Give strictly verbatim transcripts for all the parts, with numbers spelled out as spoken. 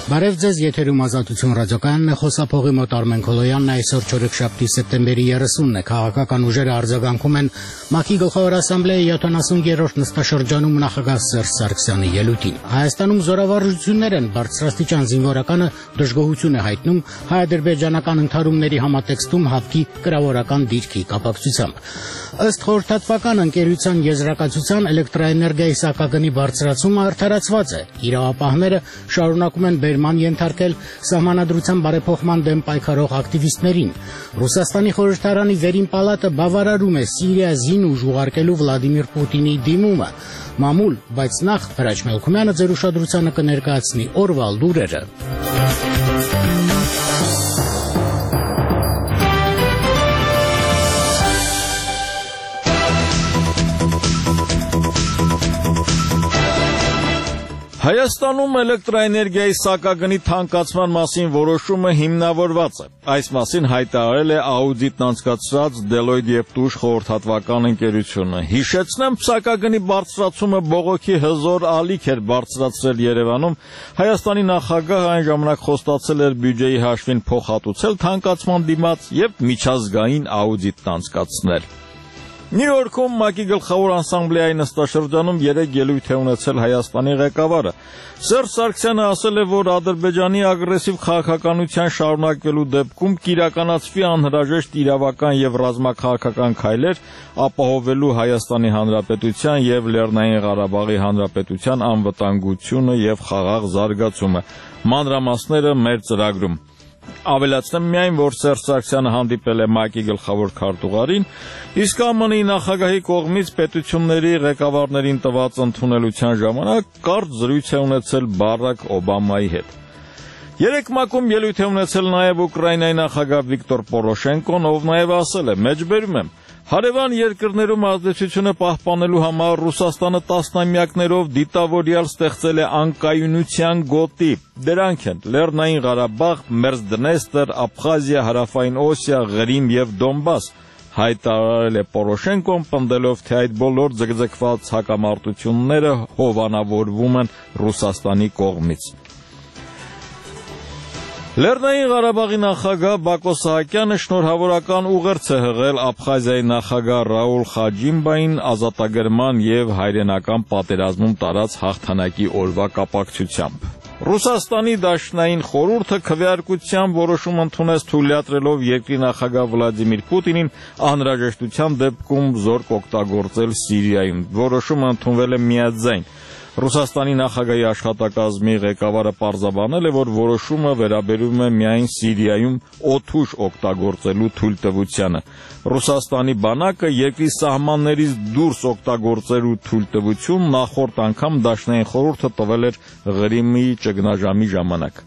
Բարև ձեզ, եթերում Ազատություն ռադիոկայանն է, խոսափողի մոտ Արմեն Քոլոյանն, այսօր չորեքշաբթի սեպտեմբերի երեսունն է, քաղաքական ուժերը արձագանքում են ՄԱԿ-ի Գլխավոր ասամբլեայի յոթանասուներորդ նստաշրջանում նախագահ Սերժ Սարգսյանի ելույթին։ Հայաստանում զորավարժություններ են, բարձրաստիճան զինվորականը դժգոհություն է հայտնում հայ-ադրբեջանական ընդհարումների համատեքստում ՀԱՎԿ-ի կրավորական դիրքի կապակցությամբ։ Ըստ խորհրդատվական ընկերության եզրակացության էլեկտրաէներգիայի սակագնի բարձրացումը արդարացված է։ Իրավապահները շարունակում են բերման ենթարկել սահմանադրության բարեփոխման դեմ պայքարող ակտիվիստներին։ Ռուսաստանի խորհրդարանի վերին պալատը բավարարում է Սիրիա զինուժ ուղարկելու Վլադիմիր Պուտինի դիմումը։ Մամուլ, բայց նախ Հրաչ Մելքումյանը ձեր ուշադրությանը կներկայացնի օրվա լուրերը։ Հայաստանում էլեկտրաէներգիայի սակագնի թանկացման մասին որոշումը հիմնավորված է։ Այս մասին հայտարարել է աուդիտն անցկացրած Deloitte և Touche խորհրդատվական ընկերությունը։ Հիշեցնեմ, սակագնի բարձրացումը բողոքի հզոր ալիք էր բարձրացրել Երևանում։ Հայաստանի նախագահը այն ժամանակ խոստացել էր բյուջեի հաշվին փոխհատուցել թանկացման դիմաց և միջազգային աուդիտն անցկացնել։ Նյու Յորքում ՄԱԿ-ի Գլխավոր ասամբլեայի նստաշրջանում երեկ ելույթ է ունեցել Հայաստանի ղեկավարը։ Սերժ Սարգսյանը ասել է, որ Ադրբեջանի ագրեսիվ քաղաքականության շարունակվելու դեպքում կիրականացվի անհրաժեշտ իրավական և ռազմաքաղաքական քայլեր ապահովելու Հայաստանի Հանրապետության և Լեռնային Ղարաբաղի Հանրապետության անվտանգությունը և խաղաղ զարգացումը։ Մանրամասները մեր ծրագրում։ Ավելացնեմ միայն, որ Սերժ Սարգսյանը հանդիպել է ՄԱԿ-ի գլխավոր քարտուղարին, իսկ ԱՄՆ-ի նախագահի կողմից պետությունների ղեկավարներին տված ընդունելության ժամանակ կարճ զրույց է ունեցել Բարաք Օբամայի հետ։ Երեկ ՄԱԿ-ում ելույթ է ունեցել նաև Ուկրաինայի նախագահ Վիկտոր Պորոշենկոն, ով նաև ասել է. «Մեջբերում եմ, հարևան երկրներում ազդեցությունը պահպանելու համար Ռուսաստանը տասնամյակներով դիտավորյալ ստեղծել է անկայունության գոտի։ Դրանք են Լեռնային Ղարաբաղ, Մերձդնեստրը, Աբխազիա, Հարավային Օսիա, Ղրիմ և Դոնբաս», հայտարարել է Պորոշենկոն, պնդելով, թե այդ բոլոր ձգձգված հակամարտությունները հովանավորվում են Ռուսաստանի կողմից։ Լեռնային Ղարաբաղի նախագահ Բակո Սահակյանը շնորհավորական ուղերձ է հղել Աբխազիայի նախագահ Ռաուլ Խաջիմբային ազատագրման և հայրենական պատերազմում տարած հաղթանակի օրվա կապակցությամբ։ Ռուսաստանի Դաշնային խորհուրդը քվեարկությամբ որոշում ընդունեց թույլատրելով երկրի նախագահ Վլադիմիր Պուտինին անհրաժեշտության դեպքում զորք օգտագործել Սիրիայում։ Որոշումը ընդունվել է միաձայն։ Ռուսաստանի նախագահի աշխատակազմի ղեկավարը պարզաբանել է, որ որոշումը վերաբերում է միայն Սիրիայում օդուժ օգտագործելու թույլտվությանը։ Ռուսաստանի բանակը երկրի սահմաններից դուրս օգտագործելու թույլտվություն նախորդ անգամ Դաշնային խորհուրդը տվել էր Ղրիմի ճգնաժամի ժամանակ։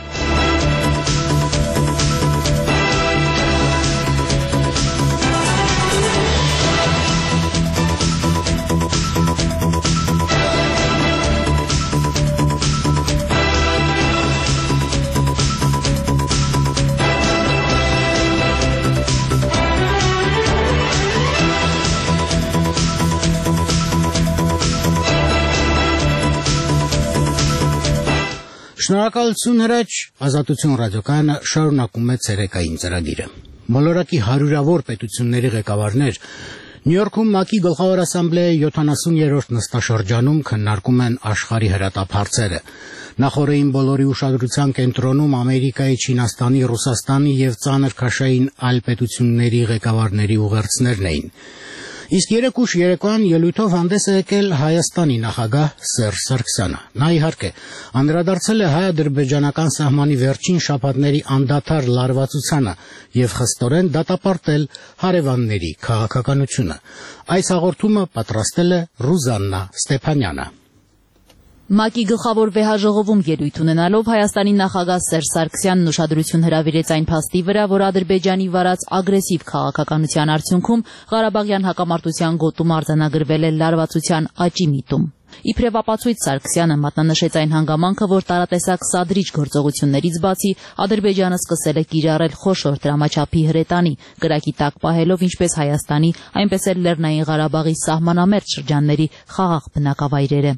Շնորհակալություն Հրաչ, Ազատություն ռադիոկայանը շարունակում է ցերեկային ծրագիրը։ Մոլորակի հարյուրավոր պետությունների ղեկավարներ Նյու Յորքում ՄԱԿ-ի Գլխավոր ասամբլեայի յոթանասուներորդ նստաշրջանում քննարկում են աշխարհի հրատապ հարցերը։ Նախորդին բոլորի ուշադրության կենտրոնում Ամերիկայի, Չինաստանի, Ռուսաստանի և ծանր քաշային այլ պետությունների ղեկավարների ուղերձներն էին։ Իսկ երեկ ուշ երեկոյան ելույթով հանդես է եկել Հայաստանի նախագահ Սերժ Սարգսյանը։ Նա իհարկե անդրադարձել է հայ-ադրբեջանական սահմանի վերջին շաբաթների անդադար լարվածությանը և խստորեն դատապարտել հարևանների քաղաքականությունը։ Այս հաղորդումը պատրաստել է Ռուզաննա Ստեփանյանը։ ՄԱԿ-ի գլխավոր վեհաժողովում ելույթ ունենալով Հայաստանի նախագահ Սերժ Սարգսյանն ուշադրություն հրավիրեց այն փաստի վրա, որ Ադրբեջանի վարած ագրեսիվ քաղաքականության արդյունքում Ղարաբաղյան հակամարտության գոտում արձանագրվել է լարվածության աճի միտում։ Իբրև ապացույց Սարգսյանը մատնանշեց այն հանգամանքը, որ տարատեսակ սադրիչ գործողություններից բացի Ադրբեջանը սկսել է կիրառել խոշոր դրամաչափի հրետանի, կրակի տակ պահելով ինչպես Հայաստանի, այնպես էլ Լեռնային Ղարաբաղի սահմանամերձ շրջանների խաղաղ բնակավայրերը։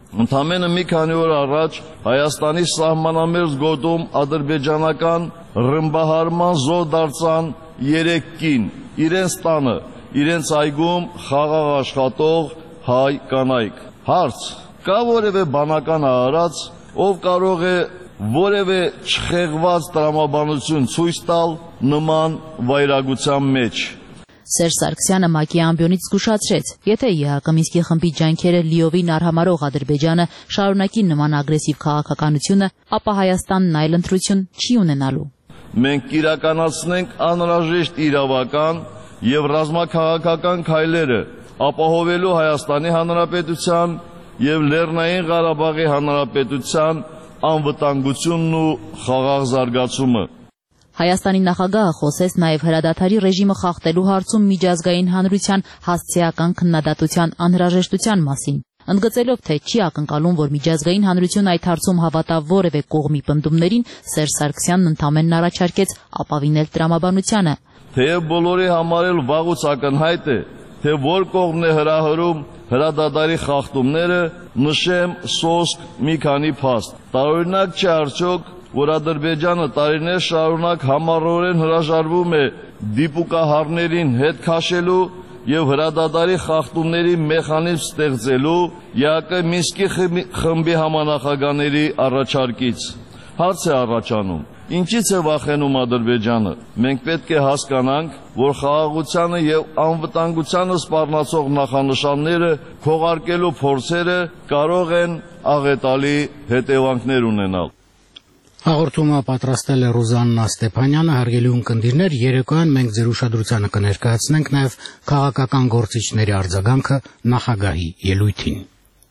Ընդամենը մի քանի օր առաջ Հայաստանի սահմանամերձ գոտում ադրբեջանական ռմբահարման զոհ դարձան երեք կին, իրենց տանը, իրենց այգում խաղաղ աշխատող հայ կանայք։ Հարց. կա որևէ բանական արարած, ով կարող է որևէ չխեղված տրամաբանություն ցույց տալ նման վայրագության մեջ։ Սերժ Սարգսյանը ՄԱԿ-ի ամբիոնից զգուշացրեց, եթե ԵՀԿ Մինսկի խմբի ջանքերը լիովին արհամարհող Ադրբեջանը շարունակի նման ագրեսիվ քաղաքականությունը, ապա Հայաստանն այլ ընտրություն չի ունենալու։ Մենք կիրականացնենք անհրաժեշտ իրավական եւ ռազմաքաղաքական քայլերը ապահովելու Հայաստանի Հանրապետության եւ Լեռնային Ղարաբաղի Հանրապետության անվտանգությունն ու խաղաղ զարգացումը։ Հայաստանի նախագահը խոսեց նաև հրադադարի ռեժիմը խախտելու հարցում միջազգային հանրության հասցեական քննադատության անհրաժեշտության մասին, ընդգծելով, թե չի ակնկալում, որ միջազգային հանրությունը այդ հարցում հավատա որևէ կողմի պնդումներին, Սերժ Սարգսյանն ընդամենն առաջարկեց ապավինել տրամաբանությանը։ Թեև բոլորի համար էլ վաղուց ակնհայտ է, թե որ կողմն է հրահրում հրադադարի խախտումները, նշեմ սոսկ մի քանի փաստ։ Տարօրինակ չէ արդյոք, որ Ադրբեջանը տարիներ շարունակ համառորեն հրաժարվում է դիպուկահարներին հետ քաշելու եւ հրադադարի խախտումների մեխանիզմ ստեղծելու ԵԱԿ Մինսկի խմբի համանախագահների առաջարկից։ Հարց է առաջանում. ինչից է վախենում Ադրբեջանը։ Մենք պետք է հասկանանք, որ խաղաղությանը եւ անվտանգությանը սպառնացող նախանշանները քողարկելու փորձերը կարող են աղետալի հետևանքներ ունենալ։ Հաղորդումը պատրաստել է Ռուզաննա Ստեփանյանը, հարգելի ունկնդիրներ, երեկոյան մենք ձեր ուշադրությանը կներկայացնենք նաև քաղաքական գործիչների արձագանքը նախագահի ելույթին։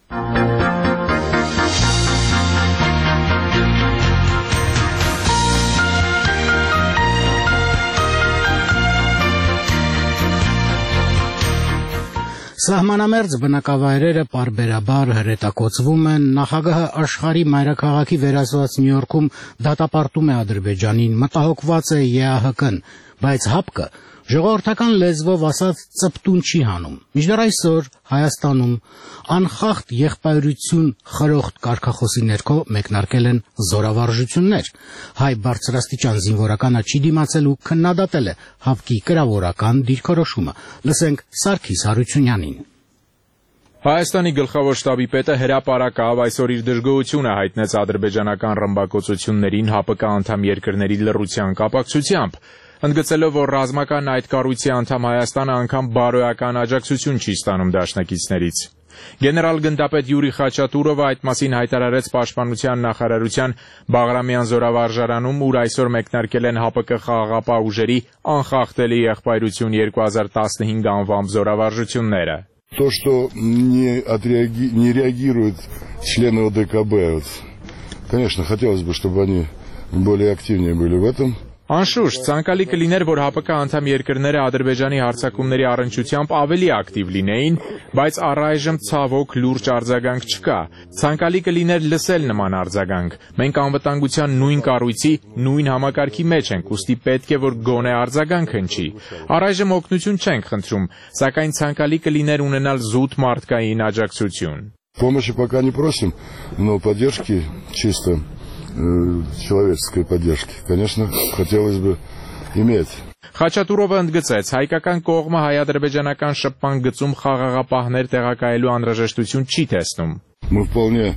Սահմանամերձ բնակավայրերը պարբերաբար հրետակոծվում են, նախագահը աշխարհի մայրաքաղաքի վերածված Նյու Յորքում դատապարտում է Ադրբեջանին, մտահոգված է ԵԱՀԿ-ն, բայց ՀԱՊԿ-ը ժողովրդական լեզվով ասած ծպտուն չի հանում։ Մինչդեռ այսօր Հայաստանում անխախտ եղբայրություն խրոխտ կարգախոսի ներքո մեկնարկել են զորավարժություններ։ Հայ բարձրաստիճան զինվորականը չի դիմացել ու քննադատել է ՀԱՊԿ-ի կրավորական դիրքորոշումը։ Լսենք Սարգիս Հարությունյանին։ Հայաստանի գլխավոր շտաբի պետը հրապարակավ այսօր իր դժգոհությունը հայտնեց ադրբեջանական ռմբակոծություններին ՀԱՊԿ անդամ երկրների լռության կապակցությամբ, ընդգծելով, որ ռազմական այդ կառույցի անդամ Հայաստանը անգամ բարոյական աջակցություն չի ստանում դաշնակիցներից։ Գեներալ գնդապետ Յուրի Խաչատուրովը այդ մասին հայտարարեց Պաշտպանության նախարարության Բաղրամյան զորավարժարանում, ուր այսօր մեկնարկել են ՀԱՊԿ խաղաղապահ ուժերի անխախտելի եղբայրություն երկու հազար տասնհինգ անվամբ զորավարժությունները։ То, что не, отреаги... не реагируют члены ОДКБ, вот, конечно, хотелось бы, чтобы они более активнее были в этом. Անշուշտ, ցանկալի կլիներ, որ ՀԱՊԿ անդամ երկրները Ադրբեջանի հարձակումների առնչությամբ ավելի ակտիվ լինեին, բայց առայժմ ցավոք լուրջ արձագանք չկա։ Ցանկալի կլիներ լսել նման արձագանք։ Մենք անվտանգության նույն կառույցի, նույն համակարգի մեջ ենք, ուստի պետք է, որ գոնե արձագանք հնչի։ Առայժմ օգնություն չենք խնդրում, սակայն ցանկալի կլիներ ունենալ զուտ մարդկային աջակցություն։ Помощи пока не просим, но поддержки чисто человеческой поддержки, конечно, хотелось бы иметь. Խաչատուրովը ընդգծեց, հայկական կողմը հայ-ադրբեջանական շփման գծում խաղաղապահներ տեղակայելու անհրաժեշտություն չի տեսնում։ Мы вполне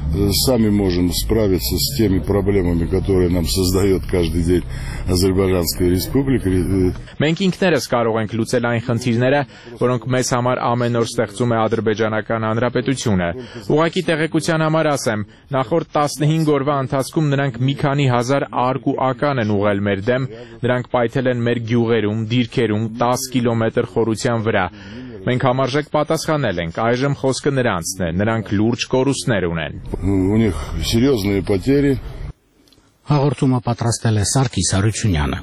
сами можем справиться с теми проблемами, которые нам создает каждый день Азербайджанская республика. Մենք ինքներս կարող ենք լուծել այն խնդիրները, որոնք մեզ համար ամեն օր ստեղծում է Ադրբեջանական Հանրապետությունը։ Ուղղակի տեղեկության համար ասեմ, նախորդ տասնհինգ օրվա ընթացքում նրանք մի քանի հազար արկ ու ական են ուղղել մեր դեմ, նրանք պայթել են մեր գյուղերում, դիրքերում տասը կիլոմետր խորության վրա։ Մենք համարժեք պատասխանել ենք, այժմ խոսքը նրանցն է, նրանք լուրջ կորուստներ ունեն։ У них серьезные потери. Հաղորդումը պատրաստել է Սարգիս Հարությունյանը։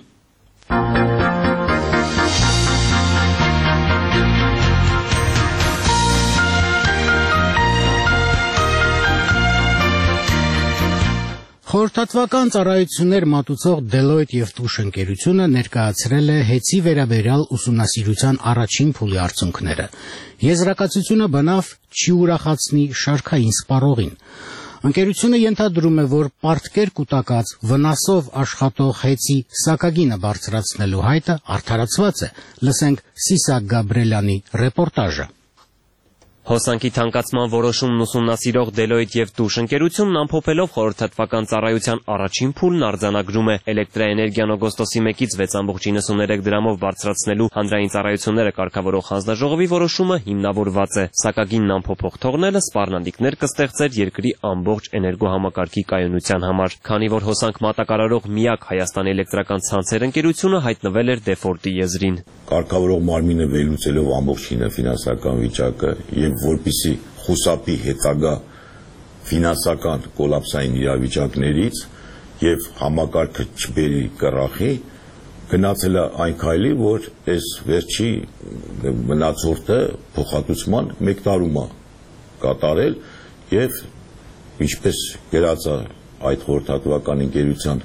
Խորհրդատվական ծառայություններ մատուցող Deloitte և Touche ընկերությունը ներկայացրել է հեծի վերաբերյալ ուսումնասիրության առաջին փուլի արդյունքները։ Եզրակացությունը բնավ չի ուրախացնի շարքային սպառողին։ Ընկերությունը ենթադրում է, որ պարտքեր կուտակած վնասով աշխատող հեծի սակագինը բարձրացնելու հայտը արդարացված է։ Լսենք Սիսակ Գաբրելյանի ռեպորտաժը։ Հոսանքի թանկացման որոշումն ուսումնասիրող Deloitte և Touche ընկերությունն ամփոփելով խորհրդատվական ծառայության առաջին փուլն արձանագրում է էլեկտրաէներգիան օգոստոսի մեկից վեց բացառիկ նվսանուերեք դրամով բարձրացնելու հանրային ծառայությունները կարգավորող հանձնաժողովի որոշումը հիմնավորված է։ Սակագինն ամփոփող թողնելը սպառնալիքներ կստեղծեր երկրի ամբողջ էներգոհամակարգի կայունության համար, քանի որ հոսանք մատակարարող միակ Հայաստանի էլեկտրական ցանցեր ընկերությունը հայտնվել էր դեֆոլտի եզրին։ Կարգավորող մարմինը վերլուծելով ամբողջինը ֆինանսական վիճակը եւ որպիսի խուսափի հետագա ֆինանսական կոլապսային իրավիճակներից եւ համակարգը չբերի կռախի, գնացել է այն քայլի, որ այս վերջի մնացորդը փոխհատուցման մեկ տարում է կատարել եւ ինչպես գրած է այդ խորհրդատվական ընկերության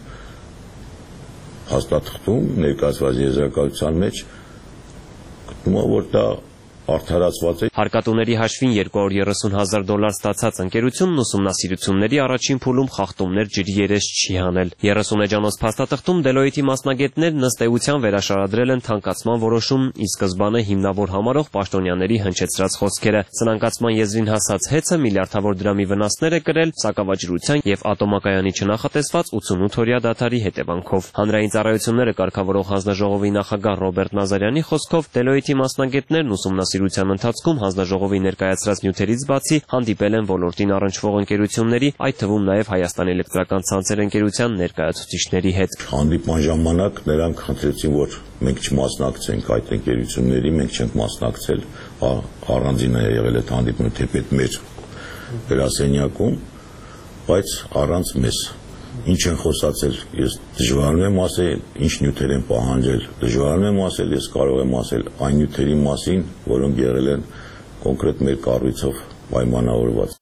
հաստատում ներկայացված եզրակացության մեջ, գտնում է, որ դա արդարացված է։ Հարկատուների հաշվին երկու հարյուր երեսուն հազար դոլար ստացած ընկերությունն ուսումնասիրությունների առաջին փուլում խախտումներ ջրի երես չի հանել։ երեսուն էջանոց փաստաթղթում Deloitte-ի մասնագետներն ըստ էության վերաշարադրել են թանկացման որոշումն ի սկզբանե հիմնավոր համարող պաշտոնյաների հնչեցրած խոսքերը։ Սնանկացման եզրին հասած հեծը միլիարդավոր դրամի վնասներ է կրել սակավաջրության եւ ատոմակայանի չնախատեսված ութանութ-օրյա դադարի հետևանքով։ Հանրային ծառայությունները կարգավորող հանձնաժողովի նախագահ Ռոբերտ Նազարյանի խոսքով Deloitte-ի մասնագետներն ուսումնասիրության ընթացքում հանձնաժողովի ներկայացրած նյութերից բացի հանդիպել են ոլորտին առնչվող ընկերությունների, այդ թվում նաև Հայաստանի էլեկտրական ցանցեր ընկերության ներկայացուցիչների հետ։ Հանդիպման ժամանակ նրանք խնդրեցին, որ մենք չմասնակցենք այդ ընկերությունների, մենք չենք մասնակցել, առանձին է եղել այդ հանդիպումը թեպետ մեր գրասենյակում, բայց առանց մեզ։ Ինչ են խոսացել, ես դժվարում եմ ասել, ինչ նյութեր են պահանջել, դժվարում եմ ասել, ես կարող եմ ասել այն նյութերի մասին, որոնք եղել են կոնկրետ մեր կառույցով պայմանավորված։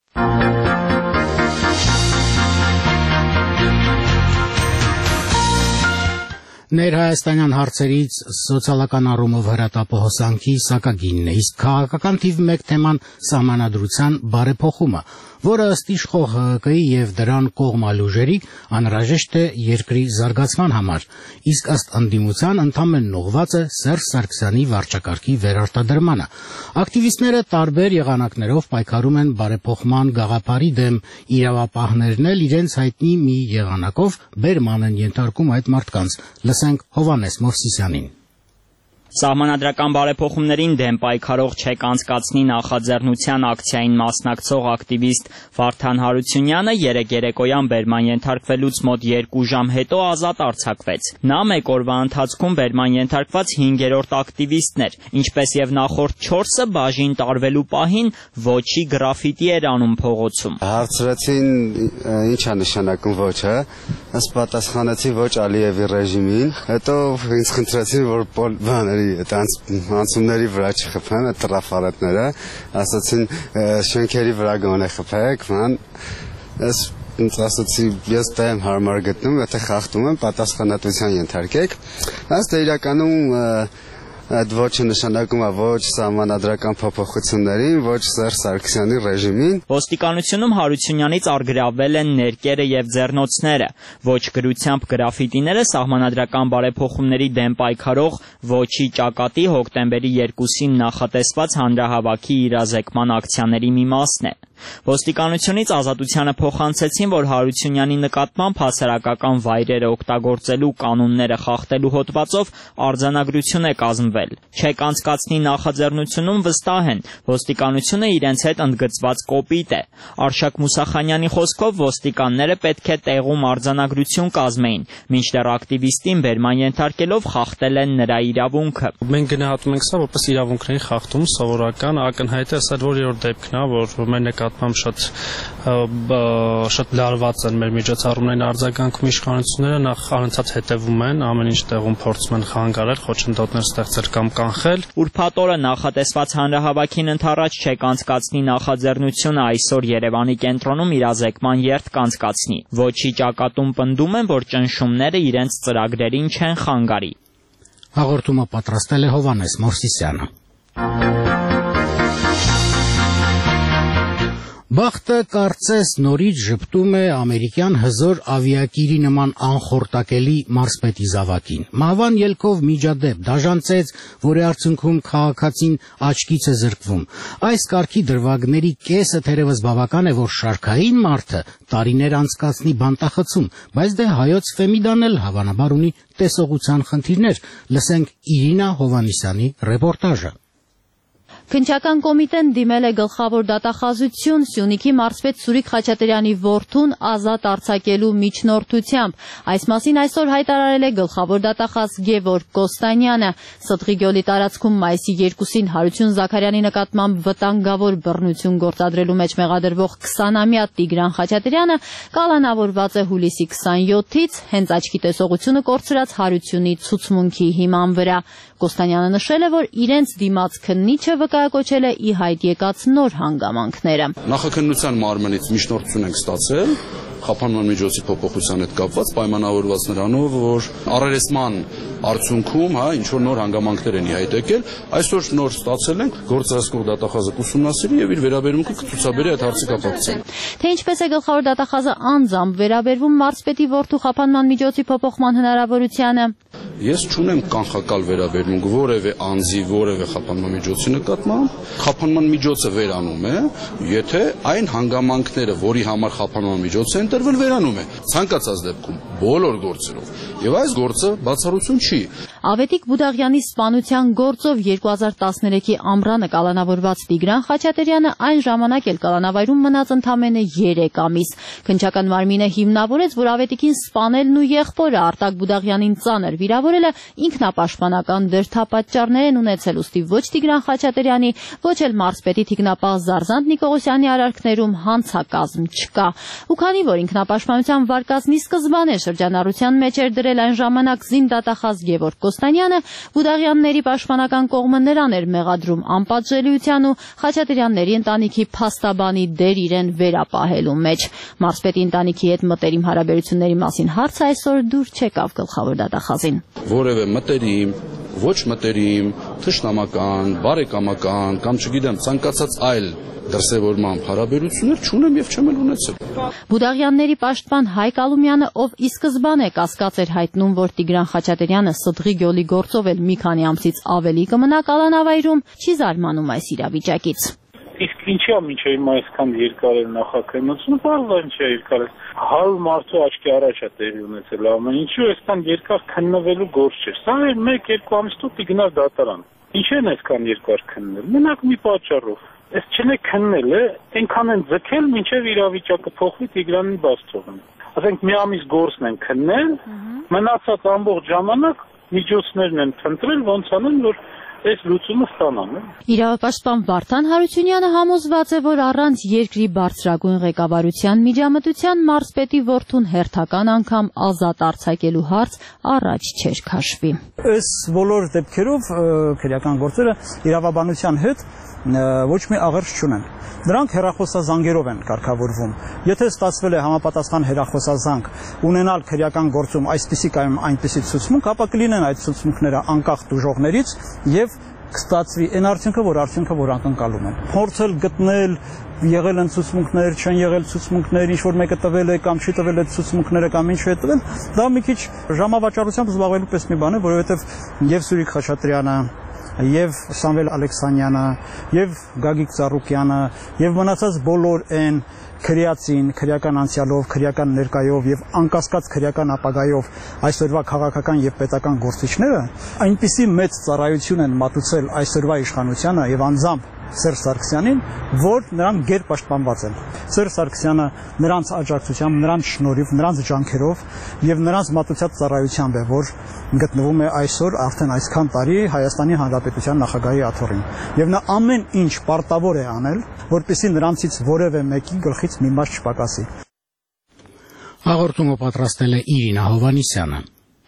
Ներհայաստանյան հարցերից սոցիալական առումով հրատապը հոսանքի սակագինն է, իսկ քաղաքական թիվ մեկ թեման սահմանադրության բարեփոխումը, որը ըստ իշխող ՀՀԿ-ի եւ դրան կողմալ ուժերի անհրաժեշտ է երկրի զարգացման համար, իսկ ըստ ընդդիմության ընդամենն ուղղված է Սերժ Սարգսյանի վարչակարգի վերարտադրմանը։ Ակտիվիստները տարբեր եղանակներով պայքարում են բարեփոխման գաղափարի դեմ, իրավապահներն էլ իրենց հայտնի մի եղանակով բերման են ենթարկում այդ մարդկանց։ Լսենք Հովհաննես Մովսիսյանին։ Սահմանադրական բարեփոխումներին դեմ պայքարող չեք անցկացնի նախաձեռնության ակցիային մասնակցող ակտիվիստ Վարդան Հարությունյանը երեկ երեկոյան բերման ենթարկվելուց մոտ երկու ժամ հետո ազատ արձակվեց։ Նա մեկ օրվա ընթացքում բերման ենթարկված հինգերորդ ակտիվիստն էր, ինչպես եւ նախորդ չորսը բաժին տարվելու պահին ոչի գրաֆիտի էր անում փողոցում։ Հարցրեցին ինչ է նշանակում ոչը, ըստ պատասխանեցի ոչ Ալիևի ռեժիմին, հետո ինձ խնդրեցին, որ բաների այդ անցումների վրա չխփեն, այդ տրաֆարետները, ասացին շենքերի վրա գոնե խփեք, ման, ես ինձ ասացի, ես դա եմ հարմար գտնում, եթե խախտում եմ, պատասխանատվության ենթարկեք, աստ է իրականում այդ ոչը նշանակում է ոչ սահմանադրական փոփոխություններին, ոչ Սերժ Սարգսյանի ռեժիմին։ Ոստիկանությունում Հարությունյանից առգրավվել են ներկերը եւ ձեռնոցները։ Ոչ գրությամբ գրաֆիտիները սահմանադրական բարեփոխումների դեմ պայքարող ոչի ճակատի հոկտեմբերի երկուսին նախատեսված հանրահավաքի իրազեկման ակցիաների մի մասն է։ Ոստիկանությունից Ազատությանը փոխանցեցին, որ Հարությունյանի նկատմամբ հասարակական վայրերը օգտագործելու կանոնները խախտելու հոդվածով արձանագրություն է կազմվել։ Չեք անցկացնի նախաձեռնությունում վստահ են, ոստիկանությունը իրենց հետ ընդգծված կոպիտ է։ Արշակ Մուսախանյանի խոսքով ոստիկանները պետք է տեղում արձանագրություն կազմեին, մինչդեռ ակտիվիստին բերման ենթարկելով խախտել են նրա իրավունքը։ Մենք գնահատում ենք սա որպես իրավունքների խախտում, սովորական ակնհայտ է, սա որևէ դեպքն է, որ մեր նկատմամբ շատ շատ լարված են մեր միջոցառումներին արձագանքում իշխանությունները, նախ անընդհատ հետևում են, ամեն ինչ տեղում փորձում են խանգարել, խոչընդոտներ ստեղծել կամ կանխել։ Ուրբաթ օրը նախատեսված հանրահավաքին ընդառաջ չեք անցկացնի նախաձեռնությունը այսօր Երևանի կենտրոնում իրազեկման երթ կանցկացնի։ Ոչի ճակատում պնդում են, որ ճնշումները իրենց ծրագրերին չեն խանգարի։ Հաղորդումը պատրաստել է Հովհաննես Մովսիսյանը։ Բախտը կարծես նորից ժպտում է ամերիկյան հզոր ավիակիրի նման անխորտակելի մարզպետի զավակին։ Մահվան ելքով միջադեպ դաժանցեց, որի արդյունքում քաղաքացին աչքից է զրկվում։ Այս կարգի դրվագների կեսը թերևս բավական է, որ շարքային մարդը տարիներ անցկացնի բանտախցում, բայց դե հայոց Ֆեմիդան էլ հավանաբար ունի տեսողության խնդիրներ։ Լսենք Իրինա Հովհաննիսյանի ռեպորտաժը։ Քննչական կոմիտեն դիմել է գլխավոր դատախազություն Սյունիքի մարզպետ Սուրիկ Խաչատրյանի որդուն ազատ արձակելու միջնորդությամբ։ Այս մասին այսօր հայտարարել է գլխավոր դատախազ Գևորգ Կոստանյանը։ Սդղի գյուղի տարածքում մայիսի երկուսին Հարություն Զաքարյանի նկատմամբ վտանգավոր բռնություն գործադրելու մեջ մեղադրվող քսանամյա Տիգրան Խաչատրյանը կալանավորված է հուլիսի քսանյոթից հենց աչքի տեսողությունը կորցրած Հարությունի ցուցմունքի հիման վրա։ Կոստանյանը նշել է, որ իրենց դիմաց քննիչը վկայակոչել է ի հայտ եկած նոր հանգամանքները։ Նախաքննության մարմնից միջնորդություն ենք ստացել խափանման միջոցի փոփոխության հետ կապված, պայմանավորված նրանով, որ առերեսման արդյունքում, հա, ինչ որ նոր հանգամանքներ են ի հայտ եկել, այսօր նոր ստացել ենք, գործազգող դատախազը կուսումնասիրի եւ իր վերաբերմունքը կցուցաբերի այդ հարցի կապակցությամբ։ Թե ինչպես է գլխավոր դատախազը անձամբ վերաբերվում մարզպետի որդու խափանման միջոցի փոփոխման հնարավորությանը։ Ես չունեմ կանխակալ վերաբերմունք որևէ անձի, որևէ խափանման միջոցի նկատմամբ։ Խափանման միջոցը վերանում է, եթե այն հանգամանքները, որի համար խափանման միջոցը են տրվել, վերանում է։ Ցանկացած դեպքում բոլոր գործերով։ Եվ այս գործը բացառություն չի։ Ավետիք Բուդաղյանի սպանության գործով երկու հազար տասներեքի ամռանը կալանավորված Տիգրան Խաչատրյանը այն ժամանակ էլ կալանավայրում մնաց ընդամենը երեք ամիս։ Քննչական մարմինը հիմնավորեց, որ ավետիքին սպանելն ու եղբորը Արտակ Բուդաղյանին ծանր վիրավորելը ինքնապաշտպանական դրդապատճառներ են ունեցել, ուստի ոչ Տիգրան Խաչատրյանի, ոչ էլ մարզպետի թիկնապահ Զարզանտ Նիկողոսյանի արարքներում հանցակազմ չկա։ Ու քանի որ ինքնապաշտպանության վարկածնի սկզբանե շրջանառության մեջ էր դրել այն ժամանակ զինդ դատախազ Գևորգ Կոստանյանը, Բուդաղյանների պաշտպանական կողմը նրան էր մեղադրում անպատժելիության ու Խաչատրյանների ընտանիքի փաստաբանի դեր իրեն վերապահելու մեջ։ Մարզպետի ընտանիքի հետ մտերիմ հարաբերությունների մասին հարցը այսօր դուր չեկավ գլխավոր դատախազին։ Որևէ մտերիմ, ոչ մտերիմ, թշնամական, բարեկամական կամ չգիտեմ, ցանկացած այլ դրսևորմամբ հարաբերություններ չունեմ եւ չեմ ունեցել։ Բուդաղյանների պաշտպան Հայկ Ալումյանը, ով ի սկզբանե կասկած էր հայտնում, որ Տիգրան Խաչատրյանը Սդղի գյուղի գործով էլ մի քանի ամսից ավելի կմնա կալանավայրում, չի զարմանում այս իրավիճակից։ Իսկ ինչի՞ է մինչև հիմա այսքան երկար է նախաքննությունը, բարձր ինչի է երկար։ Հալ մարդու աչքի առաջ է տեղի ունեցել ամեն ինչու այսքան երկար քննվելու գործ չէ։ Սա էլ մեկ-երկու ամիս տուտ գնար դատարան։ Ինչ են այսքան երկար քննել։ Մենակ մի պատճառով։ Այս չնե քննել է, այնքան են ձգել, մինչև իրավիճակը փոխվի Տիգրանին բաց թողնի։ Ասենք մի ամիս գործն են քննել, մնացած ամբողջ ժամանակ միջոցներն են փնտրել, ոնց անեն, որ այս լուծումը ստանան։ Իրավապաշտպան Վարդան Հարությունյանը համոզված է, որ առանց երկրի բարձրագույն ղեկավարության միջամտության մարզպետի որդուն հերթական անգամ ազատ արձակելու հարց առաջ չէր քաշվի։ Այս բոլոր դեպքերով քրեական գործերը իրավաբանության հետ ոչ մի աղերս չունեն։ Նրանք հեռախոսազանգերով են կարգավորվում։ Եթե ստացվել է համապատասխան հեռախոսազանգ ունենալ քրեական գործում այսպիսի կամ այնպիսի ցուցմունք, ապա կլինեն այդ ցուցմունքները անկախ դժողներից եւ կստացվի այն արդյունքը, որ արդյունքը որ ակնկալում են։ Փորձել գտնել եղել են ցուցմունքներ, չեն եղել ցուցմունքներ, ինչ որ մեկը տվել է կամ չի տվել այդ ցուցմունքները կամ ինչու է տվել, դա մի քիչ ժամավաճառությամբ զբաղվելու պես մի բան է, որովհետեւ եւ Սուրիկ Խաչատրյանը եւ Սամվել Ալեքսանյանը եւ Գագիկ Ծառուկյանը եւ մնացած բոլոր այն քրեացին, քրեական անցյալով, քրեական ներկայով եւ անկասկած քրեական ապագայով այսօրվա քաղաքական եւ պետական գործիչները այնպիսի մեծ ծառայություն են մատուցել այսօրվա իշխանությանը եւ անձամբ Սերժ Սարգսյանին, որ նրանք գերպաշտպանված են։ Սերժ Սարգսյանը նրանց աջակցությամբ, նրանց շնորհիվ, նրանց ջանքերով եւ նրանց մատուցած ծառայությամբ է, որ գտնվում է այսօր արդեն այսքան տարի Հայաստանի Հանրապետության նախագահի աթոռին։ Եվ նա ամեն ինչ պարտավոր է անել, որպեսզի նրանցից որևէ մեկի գլխից մի մաս չպակասի։ Հաղորդումը պատրաստել է Իրինա Հովանիսյանը։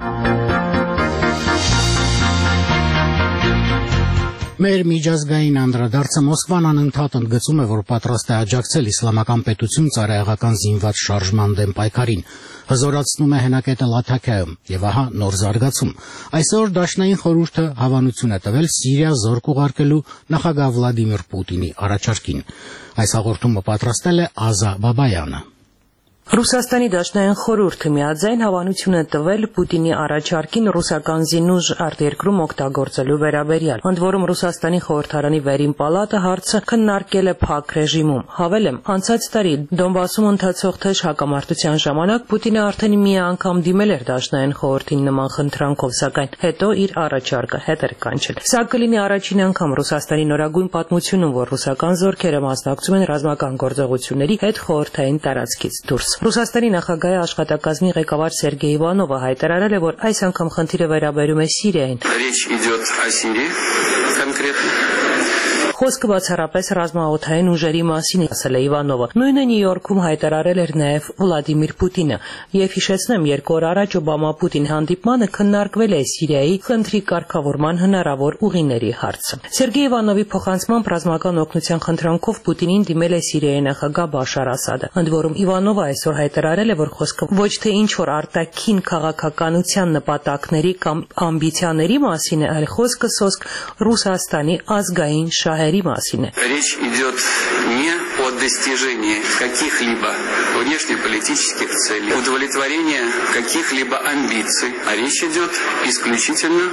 Մեր միջազգային անդրադարձը Մոսկվան անընդհատ ընդգծում է, որ պատրաստ է աջակցել իսլամական պետություն ծառայական զինված շարժման դեմ պայքարին, հզորացնում է հենակետը Լաթաքիայում, եւ ահա նոր զարգացում։ Այսօր Դաշնային խորհուրդը հավանություն է տվել Սիրիա զորք ուղարկելու նախագահ Վլադիմիր Պուտինի առաջարկին։ Այս հաղորդումը պատրաստել է Ազա Բաբայանը։ Ռուսաստանի Դաշնային խորհուրդը միաձայն հավանություն է տվել Պուտինի առաջարկին ռուսական զինուժ արտերկրում օգտագործելու վերաբերյալ։ Ընդ որում Ռուսաստանի խորհրդարանի վերին պալատը հարցը քննարկել է փակ ռեժիմում։ Հավելեմ, անցած տարի Դոնբասում ընթացող թեժ հակամարտության ժամանակ Պուտինը արդեն մի անգամ դիմել էր Դաշնային խորհրդին նման խնդրանքով, սակայն հետո իր առաջարկը հետ էր կանչել։ Սա կլինի առաջին անգամ Ռուսաստանի նորագույն պատմությունում, որ ռուսական զորքերը մասնակցում են ռազմական գործողությունների հետ խորհրդային տարածքից դուրս։ Ռուսաստանի նախագահի աշխատակազմի ղեկավար Սերգեյ Իվանովը հայտարարել է, որ այս անգամ խնդիրը վերաբերում է Սիրիային։ Речь идет о Сирии конкретно. Խոսքը բացառապես ռազմաօդային ուժերի մասին է, ասել է Իվանովը։ Նույնը Նյու Յորքում հայտարարել էր նաև Վլադիմիր Պուտինը։ Եվ հիշեցնեմ, երկու օր առաջ Օբամա-Պուտին հանդիպմանը քննարկվել է Սիրիայի խնդրի կարգավորման հնարավոր ուղիների հարցը։ Սերգեյ Իվանովի փոխանցմամբ ռազմական օգնության խնդրանքով Պուտինին դիմել է Սիրիայի նախագահ Բաշար Ասադը։ Ընդ որում Իվանովը այսօր հայտարարել է, որ խոսքը ոչ թե ինչ-որ արտաքին քաղաքականության նպատակների կամ ամբիցիաների մասին է, այլ խոսքը սոսկ Ռուսաստանի ազգային շահերի մասին է։ Речь идет не о достижении каких-либо внешнеполитических целей, удовлетворения каких-либо амбиций, а речь идет исключительно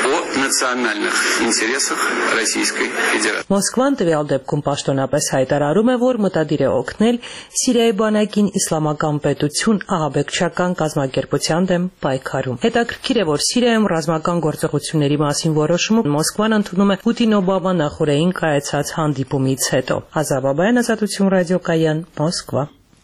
о национальных интересах Российской Федерации. Մոսկվան տվյալ դեպքում պաշտոնապես հայտարարում է, որ մտադիր է օգնել Սիրիայի բանակին իսլամական պետություն ահաբեկչական կազմակերպության դեմ պայքարում։ Հետաքրքիր է, որ Սիրիայում ռազմական գործողությունների մասին որոշումը Մոսկվան ընդունում է Պուտին-Օբամա նախորդային կայացած հանդիպումից հետո։ Ազա Բաբայան, Ազատություն ռադիոկայան, Մոսկվա։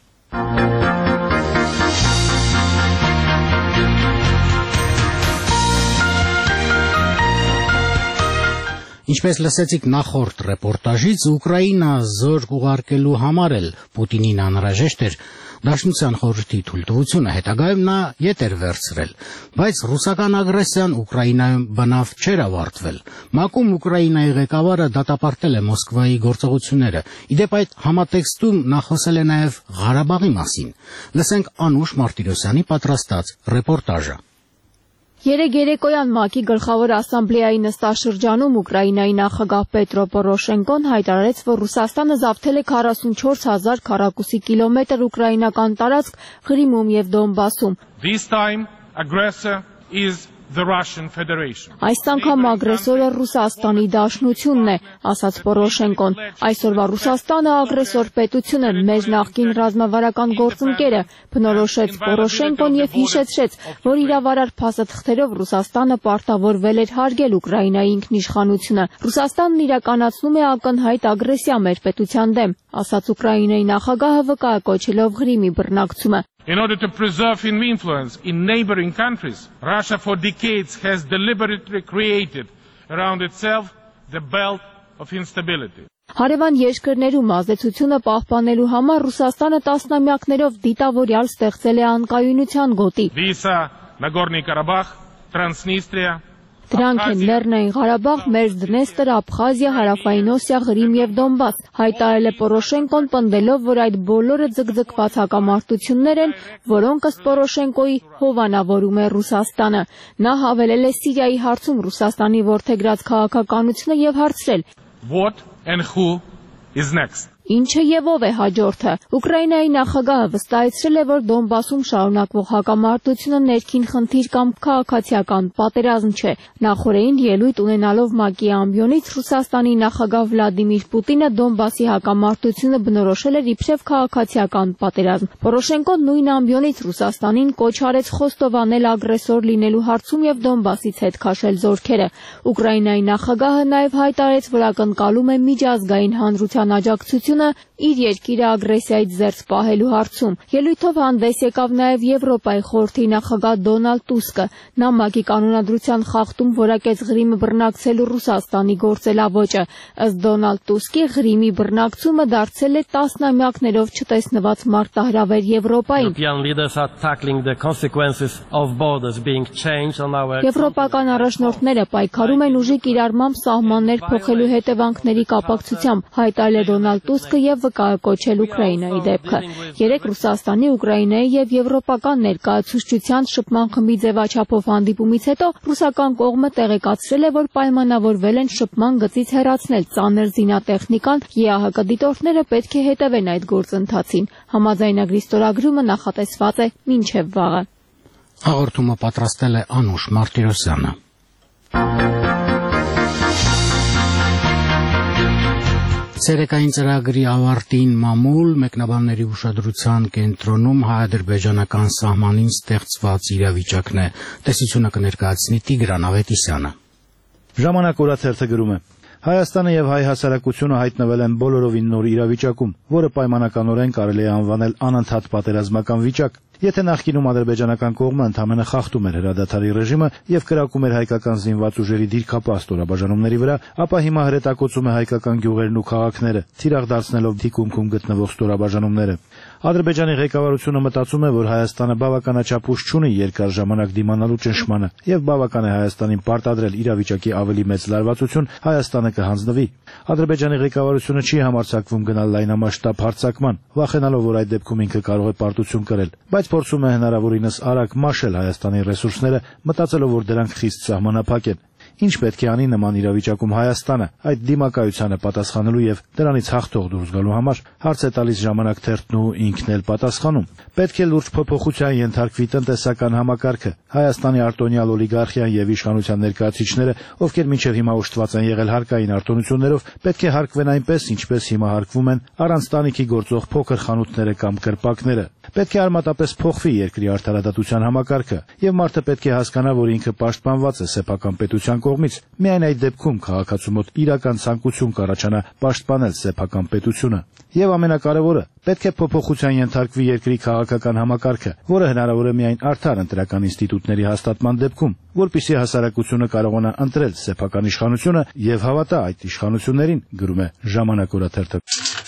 Ինչպես լսեցիք նախորդ ռեպորտաժից, Ուկրաինա զորք ուղարկելու համար էլ Պուտինին անհրաժեշտ էր Դաշնության խորհրդի թույլտվությունը, հետագայում նա ետ էր վերցրել, բայց ռուսական ագրեսիան Ուկրաինայում բնավ չէր ավարտվել։ ՄԱԿ-ում Ուկրաինայի ղեկավարը դատապարտել է Մոսկվայի գործողությունները։ Իդեպ այդ համատեքստում նա խոսել է նաև Ղարաբաղի մասին։ Լսենք Անուշ Մարտիրոսյանի պատրաստած ռեպորտաժը։ Երեկ երեկոյան ՄԱԿ-ի գլխավոր ասամբլեայի նստաշրջանում Ուկրաինայի նախագահ Պետրո Պորոշենկոն հայտարարեց, որ Ռուսաստանը զավթել է քառասունչորս հազար քառակուսի կիլոմետր ուկրաինական տարածք Ղրիմում եւ Դոնբասում։ This time aggressor is the Russian Federation. Այս անգամ ագրեսորը Ռուսաստանի Դաշնությունն է, ասաց Պորոշենկոն։ Այսօրվա Ռուսաստանը ագրեսոր պետություն է, մեր նախկին ռազմավարական գործընկերը, բնորոշեց Պորոշենկոն եւ հիշեցրեց, որ իրավարար փաստաթղթերով Ռուսաստանը պարտավորվել էր հարգել Ուկրաինայի ինքնիշխանությունը։ Ռուսաստանն իրականացնում է ակնհայտ ագրեսիա մեր պետության դեմ, ասաց Ուկրաինայի նախագահը վկայակոչելով Ղրիմի բռնակցումը։ In order to preserve its influence in neighboring countries, Russia for decades has deliberately created around itself the belt of instability. Հարևան երկրներում ազդեցությունը պահպանելու համար Ռուսաստանը տասնամյակներով դիտավորյալ ստեղծել է անկայունության գոտի։ These are Nagorny Karabakh, Transnistria, Դրանք են Լեռնային Ղարաբաղ, Մերձդնեստր, Աբխազիա, Հարավային Օսիա, Ղրիմ եւ Դոնբաս։ Հայտարարել է Պորոշենկոն, պնդելով, որ այդ բոլորը ձգձգված հակամարտություններ են, որոնք ըստ Պորոշենկոյի հովանավորում է Ռուսաստանը։ Նա հավելել է Սիրիայի հարցում Ռուսաստանի որդեգրած քաղաքականությունը եւ հարցրել. What and who is next? Ինչը եւ ով է հաջորդը։ Ուկրաինայի նախագահը վստահեցրել է, որ Դոնբասում շարունակվող հակամարտությունը ներքին խնդիր կամ քաղաքացիական պատերազմ չէ։ Նախորդին ելույթ ունենալով ՄԱԿ-ի ամբիոնից Ռուսաստանի նախագահ Վլադիմիր Պուտինը Դոնբասի հակամարտությունը բնորոշել էր իբրև քաղաքացիական պատերազմ։ Պորոշենկոն նույն ամբիոնից Ռուսաստանին կոչ արեց խոստովանել ագրեսոր լինելու հարցում եւ Դոնբասից հետ քաշել զորքերը։ Ուկրաինայի նախագահը նաեւ հայտարարեց, որ ակնկալում է միջազգային հանրության աջակցություն իր երկիրը ագրեսիայից զերծ պահելու հարցում։ Ելույթով հանդես եկավ նաև Եվրոպայի խորհրդի նախագահ Դոնալդ Տուսկը։ Նա ՄԱԿ-ի կանոնադրության խախտում որակեց Ղրիմը բռնակցելու Ռուսաստանի գործելավոճը։ Ըստ Դոնալդ Տուսկի Ղրիմի բռնակցումը դարձել է տասնամյակներով չտեսնված մարտահրավեր Եվրոպային։ Եվրոպական առաջնորդները պայքարում են ուժի կիրառմամբ սահմաններ փոխելու հետևանքների կապակցությամբ, հայտարարել է Դոնալդ Տուսկը եւ վկայակոչել Ուկրաինայի դեպքը։ Երեք Ռուսաստանի, Ուկրաինայի եւ եվրոպական ներկայացուցչության շփման խմբի ձևաչափով հանդիպումից հետո ռուսական կողմը տեղեկացրել է, որ պայմանավորվել են շփման գծից հեռացնել ծանր զինատեխնիկան, ԵԱՀԿ դիտորդները պետք է հետևեն այդ գործընթացին։ Համաձայնագրի ստորագրումը նախատեսված է մինչև վաղը։ Հաղորդումը պատրաստել է Անուշ Մարտիրոսյանը։ Ցերեկային ծրագրի ավարտին մամուլ մեկնաբանների ուշադրության կենտրոնում հայ-ադրբեջանական սահմանին ստեղծված իրավիճակն է։ Տեսությունը կներկայացնի Տիգրան Ավետիսյանը։ Ժամանակ օրաթերթը գրում է. Հայաստանը եւ հայ հասարակությունը հայտնվել են բոլորովին նոր իրավիճակում, որը պայմանականորեն կարելի է անվանել անընդհատ պատերազմական վիճակ։ Եթե նախկինում ադրբեջանական կողմը ընդամենը խախտում էր հրադադարի ռեժիմը եւ կրակում էր հայկական զինված ուժերի դիրքապահ ստորաբաժանումների վրա, ապա հիմա հրետակոծում է հայկական գյուղերն ու քաղաքները, թիրախ դարձնելով թիկունքում գտնվող ստորաբաժանումները։ Ադրբեջանի ղեկավարությունը մտածում է, որ Հայաստանը բավականաչափ ուժ չունի երկար ժամանակ դիմանալու ճնշմանը եւ բավական է Հայաստանին պարտադրել իրավիճակի ավելի մեծ լարվածություն, Հայաստանը կհանձնվի։ Ադրբեջանի ղեկավարությունը չի համարձակվում գնալ լայնամասշտաբ հարձակման, վախենալով, որ այդ դեպքում ինքը կարող է պարտություն կրել, բայց փորձում է հնարավորինս արագ մաշել Հայաստանի ռեսուրսները, մտածելով, որ դրանք խիստ սահմանափակ են։ Ինչ պետք է անի նման իրավիճակում Հայաստանը այդ դիմակայությանը պատասխանելու եւ դրանից հաղթող դուրս գալու համար, հարց է տալիս Ժամանակ թերթն ու ինքն էլ պատասխանում։ Պետք է լուրջ փոփոխության ենթարկվի տնտեսական համակարգը։ Հայաստանի արտոնյալ օլիգարխիան եւ իշխանության ներկայացուցիչները, ովքեր մինչեւ հիմա ուշտված են եղել հարկային արտոնություններով, պետք է հարկվեն այնպես, ինչպես հիմա հարկվում են առանց տանիքի գործող փոքր խանութները կամ կրպակները։ Պետք է արմատապես փոխվի երկրի արդարադատության համակարգը, եւ մարդը պետք է հասկանա, որ ինքը պաշտպանված է սեփական պետության կողմից։ Միայն այդ դեպքում քաղաքացու մոտ իրական ցանկություն կառաջանա պաշտպանել սեփական պետությունը։ Եվ ամենակարևորը, պետք է փոփոխության ենթարկվի երկրի քաղաքական համակարգը, որը հնարավոր է միայն արդար ընտրական ինստիտուտների հաստատման դեպքում, որպեսզի հասարակությունը կարողանա ընտրել սեփական իշխանությունը եւ հավատա այդ իշխանություններին, գրում է Ժամանակ օրաթերթը։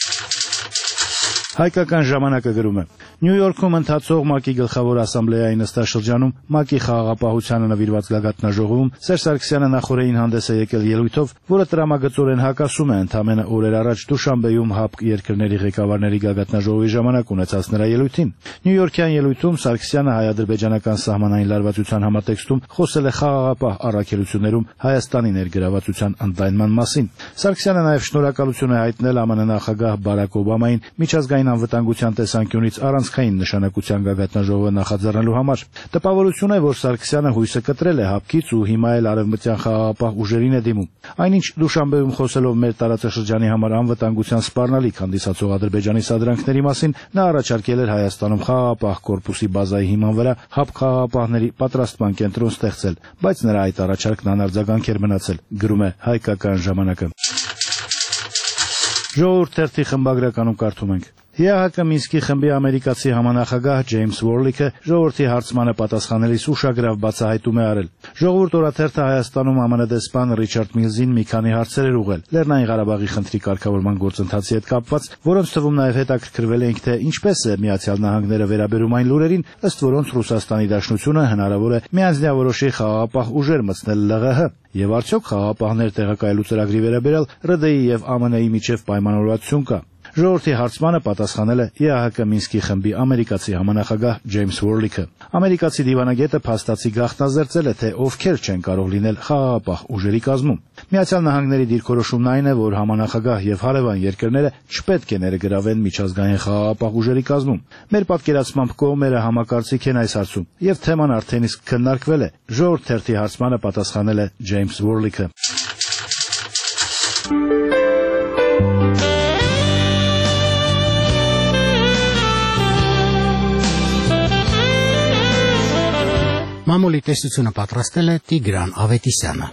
Հայկական ժամանակը գրում է. Նյու Յորքում ընթացող ՄԱԿ-ի գլխավոր ասամբլեայի նստաշրջանում ՄԱԿ-ի խաղաղապահությանը նվիրված գագաթնաժողովում Սերժ Սարգսյանը նախորդին հանդես է եկել ելույթով, որը տրամագծորեն հակասում է ընդամենը օրեր առաջ Դուշանբեում ՀԱՊԿ երկրների ղեկավարների գագաթնաժողովի ժամանակ ունեցած նրա ելույթին։ Նյու Յորքյան ելույթում Սարգսյանը հայ-ադրբեջանական սահմանային լարվածության համատեքստում խոսել է խաղաղապահ առաքելություններում Հայաստանի ներգրավվածության ընդլայնման մասին։ Սարգսյանը նաև շնորհակալություն է հայտնել ԱՄՆ նախագահ Բարակ Օբամային միջազգային անվտանգության տեսանկյունից առանցքային նշանակության գագաթնաժողովը նախաձեռնելու համար։ Տպավորություն է, որ Սարգսյանը հույսը կտրել է ՀԱՊԿ-ից ու հիմա էլ արևմտյան խաղաղապահ ուժերին է դիմում։ Այնինչ Դուշանբեում խոսելով մեր տարածաշրջանի համար անվտանգության սպառնալիք հանդիսացող Ադրբեջանի սադրանքների մասին, նա առաջարկել էր Հայաստանում խաղաղապահ կորպուսի բազայի հիման վրա ՀԱՊԿ խաղաղապահների պատրաստման կենտրոն ստեղծել, բայց նրա այդ առաջարկն անարձագանք էր մնացել, գրում է Հայկական ժամանակը։ Ժողովուրդ թերթի խմբագրականում կարդում ենք. ԵԱՀԿ Մինսկի խմբի ամերիկացի համանախագահ Ջեյմս Ուորլիքը ժողովրդի հարցմանը պատասխանելիս ուշագրավ բացահայտում է արել։ Ժողովուրդ օրաթերթը Հայաստանում ԱՄՆ դեսպան Ռիչարդ Միլզին մի քանի հարցեր էր ուղղել Լեռնային Ղարաբաղի խնդրի կարգավորման գործընթացի հետ կապված, որոնց թվում նաև հետաքրքրվել ենք, թե ինչպես է Միացյալ Նահանգները վերաբերում այն լուրերին, ըստ որոնց Ռուսաստանի Դաշնությունը հնարավոր է միանձնավորոշի խաղաղապահ ուժեր մտցնել ԼՂՀ, եւ արդյոք խաղաղապահներ տեղակայելու ծրագրի վերաբերյալ ՌԴ-ի եւ ԱՄՆ-ի միջև պայմանավորվածություն կա։ Ժողովրդի հարցմանը պատասխանել է Է Ա Հ Կ Մինսկի խմբի ամերիկացի համանախագահ Ջեյմս Վորլիքը։ Ամերիկացի դիվանագետը փաստացի գաղտնազերծել է, թե ովքեր չեն կարող լինել խաղաղապահ ուժերի կազմում։ Միացյալ Նահանգների դիրքորոշումն այն է, որ համանախագահ եւ հարևան երկրները չպետք է ներգրավեն միջազգային խաղաղապահ ուժերի կազմում։ Մեր պատկերացմամբ կողմերը համակարծիք են այս հարցում, եւ թեման արդեն իսկ քննարկվել է։ Ժողովուրդ թերթի հարցմանը պատասխանել է Ջեյմս Վորլիքը։ Մամուլի տեսությունը պատրաստել է Տիգրան Ավետիսյանը։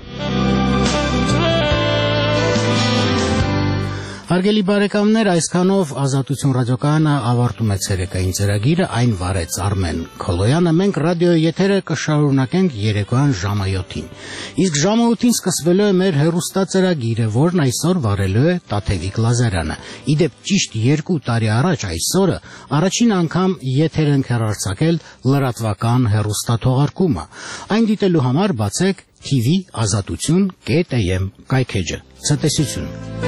Հարգելի բարեկամներ, այսքանով Ազատություն ռադիոկայանը ավարտում է ցերեկային ծրագիրը, այն վարեց Արմեն Քոլոյանը, մենք ռադիոյի եթերը կշարունակենք երեկոյան ժամը յոթին։ Իսկ ժամը ութին սկսվելու է մեր հեռուստածրագիրը, որն այսօր վարելու է Տաթևիկ Լազարյանը։ Իդեպ ճիշտ երկու տարի առաջ այսօրը առաջին անգամ եթեր ենք հեռարձակել լրատվական հեռուստաթողարկումը։ Այն դիտելու համար բացեք T V ազատություն կետ A M կայքեջը։ Ցտեսություն։